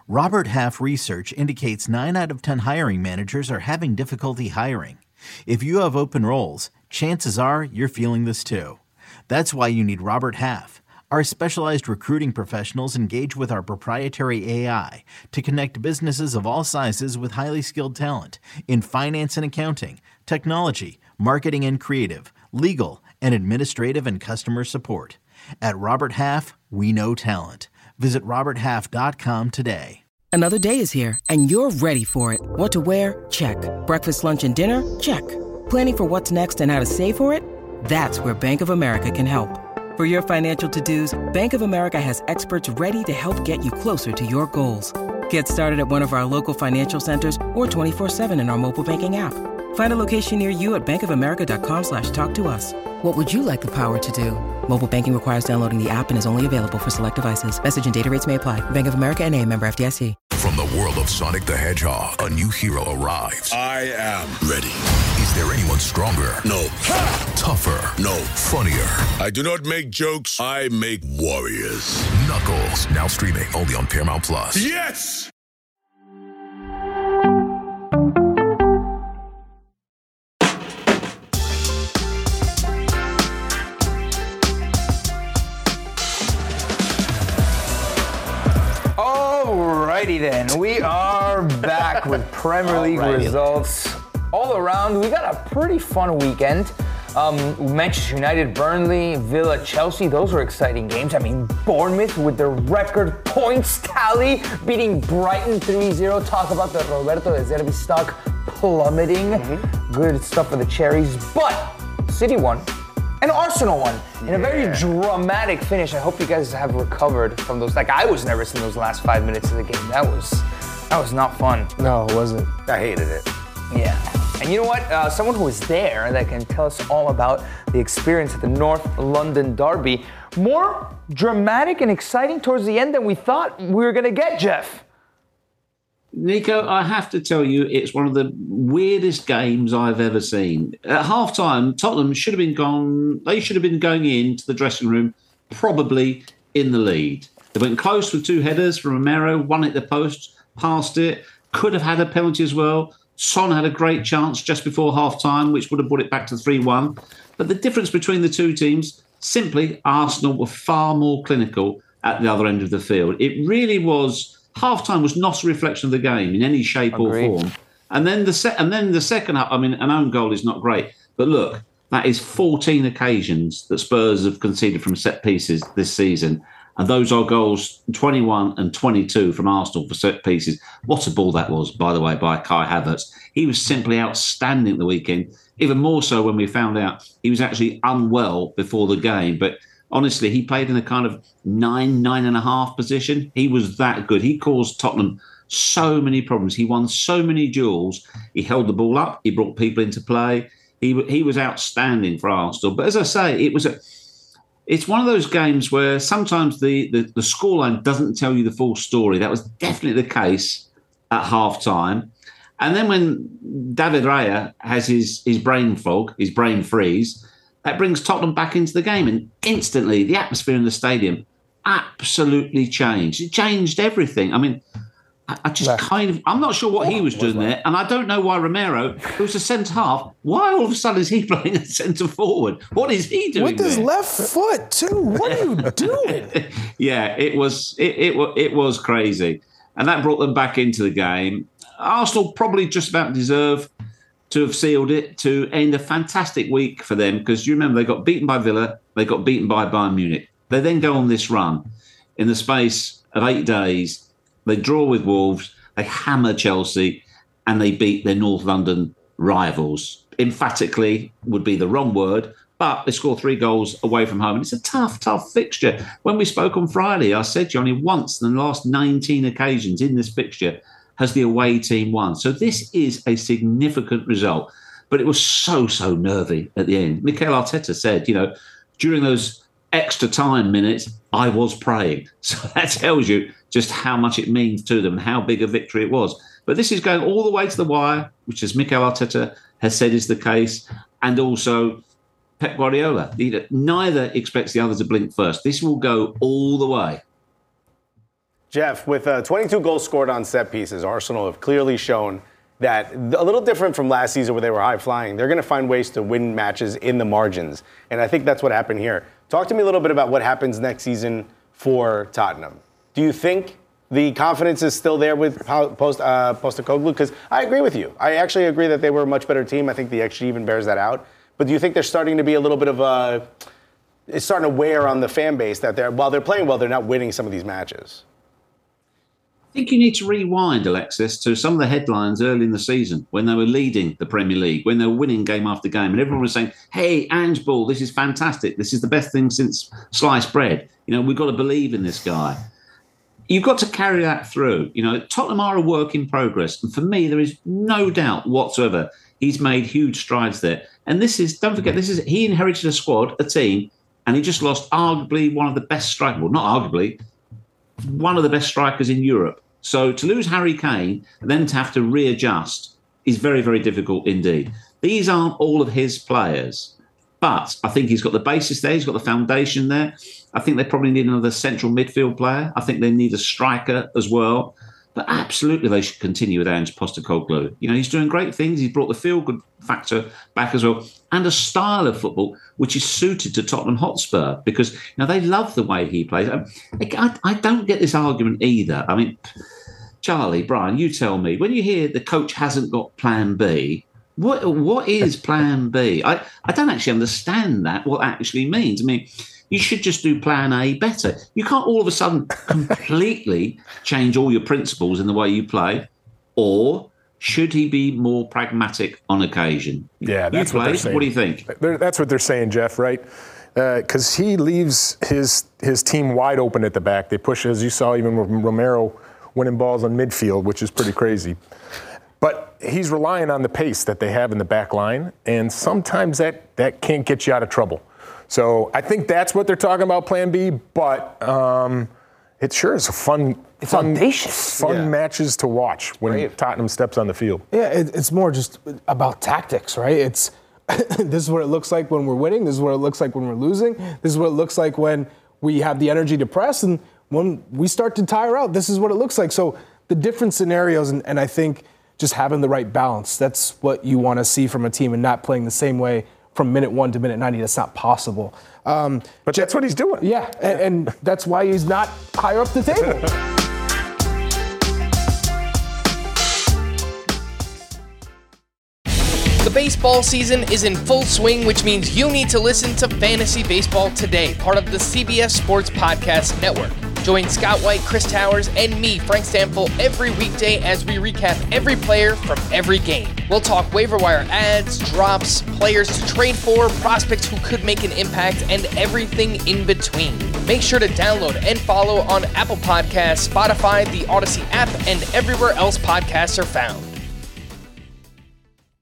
Robert Half research indicates 9 out of 10 hiring managers are having difficulty hiring. If you have open roles, chances are you're feeling this too. That's why you need Robert Half. Our specialized recruiting professionals engage with our proprietary AI to connect businesses of all sizes with highly skilled talent in finance and accounting, technology, marketing and creative, legal, and administrative and customer support. At Robert Half, we know talent. Visit roberthalf.com today. Another day is here, and you're ready for it. What to wear? Check. Breakfast, lunch, and dinner? Check. Planning for what's next and how to save for it? That's where Bank of America can help. For your financial to-dos, Bank of America has experts ready to help get you closer to your goals. Get started at one of our local financial centers or 24/7 in our mobile banking app. Find a location near you at bankofamerica.com/talktous. What would you like the power to do? Mobile banking requires downloading the app and is only available for select devices. Message and data rates may apply. Bank of America N.A., member FDIC. From the world of Sonic the Hedgehog, a new hero arrives. I am ready. Is there anyone stronger? No. Tougher? No. Funnier? I do not make jokes. I make warriors. Knuckles, now streaming only on Paramount Plus. Yes! Alrighty then, we are back with Premier League results all around. We got a pretty fun weekend. Manchester United, Burnley, Villa, Chelsea, those were exciting games. I mean, Bournemouth with their record points tally, beating Brighton 3-0. Talk about the Roberto De Zerbi stock plummeting. Good stuff for the Cherries. But City won. And Arsenal won in a very dramatic finish. I hope you guys have recovered from those. Like, I was nervous in those last 5 minutes of the game. That was not fun. No, it wasn't. I hated it. Yeah. And you know what? Someone who was there that can tell us all about the experience at the North London Derby. More dramatic and exciting towards the end than we thought we were going to get, Jeff. Nico, I have to tell you, it's one of the weirdest games I've ever seen. At half-time, Tottenham should have been gone. They should have been going into the dressing room, probably in the lead. They went close with 2 headers from Romero, one at the post, passed it, could have had a penalty as well. Son had a great chance just before half-time, which would have brought it back to 3-1. But the difference between the two teams, simply Arsenal were far more clinical at the other end of the field. It really was. Half-time was not a reflection of the game in any shape or form. And then the second half, I mean, an own goal is not great. But look, that is 14 occasions that Spurs have conceded from set pieces this season. And those are goals 21 and 22 from Arsenal for set pieces. What a ball that was, by the way, by Kai Havertz. He was simply outstanding at the weekend, even more so when we found out he was actually unwell before the game. But honestly, he played in a kind of 9.5 position. He was that good. He caused Tottenham so many problems. He won so many duels. He held the ball up. He brought people into play. He was outstanding for Arsenal. But as I say, it's one of those games where sometimes the scoreline doesn't tell you the full story. That was definitely the case at half-time. And then when David Raya has his brain fog, his brain freeze, that brings Tottenham back into the game. And instantly, the atmosphere in the stadium absolutely changed. It changed everything. I mean, I'm not sure what he was doing there. And I don't know why Romero, who's a centre-half, why all of a sudden is he playing a centre-forward? What is he doing with his left foot, too? What are you doing? Yeah, it was crazy. And that brought them back into the game. Arsenal probably just about deserve to have sealed it, to end a fantastic week for them, because you remember they got beaten by Villa, they got beaten by Bayern Munich. They then go on this run. In the space of 8 days, they draw with Wolves, they hammer Chelsea, and they beat their North London rivals. Emphatically would be the wrong word, but they score 3 goals away from home. And it's a tough, tough fixture. When we spoke on Friday, I said to you, only once in the last 19 occasions in this fixture has the away team won. So this is a significant result. But it was so nervy at the end. Mikel Arteta said, during those extra time minutes, I was praying. So that tells you just how much it means to them, how big a victory it was. But this is going all the way to the wire, which, as Mikel Arteta has said, is the case. And also Pep Guardiola. Neither expects the other to blink first. This will go all the way. Jeff, with 22 goals scored on set pieces, Arsenal have clearly shown that a little different from last season where they were high-flying. They're going to find ways to win matches in the margins, and I think that's what happened here. Talk to me a little bit about what happens next season for Tottenham. Do you think the confidence is still there with Postecoglou? Because I agree with you. I actually agree that they were a much better team. I think the XG even bears that out. But do you think they're starting to be a little bit of it's starting to wear on the fan base that while they're playing well, they're not winning some of these matches? I think you need to rewind, Alexis, to some of the headlines early in the season when they were leading the Premier League, when they were winning game after game, and everyone was saying, hey, Ange Ball, this is fantastic. This is the best thing since sliced bread. We've got to believe in this guy. You've got to carry that through. Tottenham are a work in progress. And for me, there is no doubt whatsoever he's made huge strides there. And don't forget, he inherited a squad, a team, and he just lost arguably one of the best strikers, well, not arguably, one of the best strikers in Europe. So to lose Harry Kane and then to have to readjust is very, very difficult indeed. These aren't all of his players, but I think he's got the basis there. He's got the foundation there. I think they probably need another central midfield player. I think they need a striker as well. But absolutely, they should continue with Ange Postecoglou. He's doing great things. He's brought the feel-good factor back as well, and a style of football which is suited to Tottenham Hotspur because they love the way he plays. I don't get this argument either. I mean, Charlie, Brian, you tell me, when you hear the coach hasn't got plan B, what is plan B? I don't actually understand that, what that actually means. I mean, you should just do plan A better. You can't all of a sudden completely change all your principles in the way you play. Or should he be more pragmatic on occasion? Yeah, that's what they're saying. What do you think? That's what they're saying, Jeff, right? Because he leaves his team wide open at the back. They push, as you saw, even with Romero winning balls on midfield, which is pretty crazy. But he's relying on the pace that they have in the back line, and sometimes that can't get you out of trouble. So I think that's what they're talking about, Plan B. But it sure is a fun matches to watch when Tottenham steps on the field. Yeah, it's more just about tactics, right? It's this is what it looks like when we're winning. This is what it looks like when we're losing. This is what it looks like when we have the energy to press, and when we start to tire out. This is what it looks like. So the different scenarios, and I think just having the right balance. That's what you want to see from a team, and not playing the same way from minute 1 to minute 90. That's not possible. But that's what he's doing. Yeah, and that's why he's not higher up the table. The baseball season is in full swing, which means you need to listen to Fantasy Baseball Today, part of the CBS Sports Podcast Network. Join Scott White, Chris Towers, and me, Frank Stample, every weekday as we recap every player from every game. We'll talk waiver wire ads, drops, players to trade for, prospects who could make an impact, and everything in between. Make sure to download and follow on Apple Podcasts, Spotify, the Odyssey app, and everywhere else podcasts are found.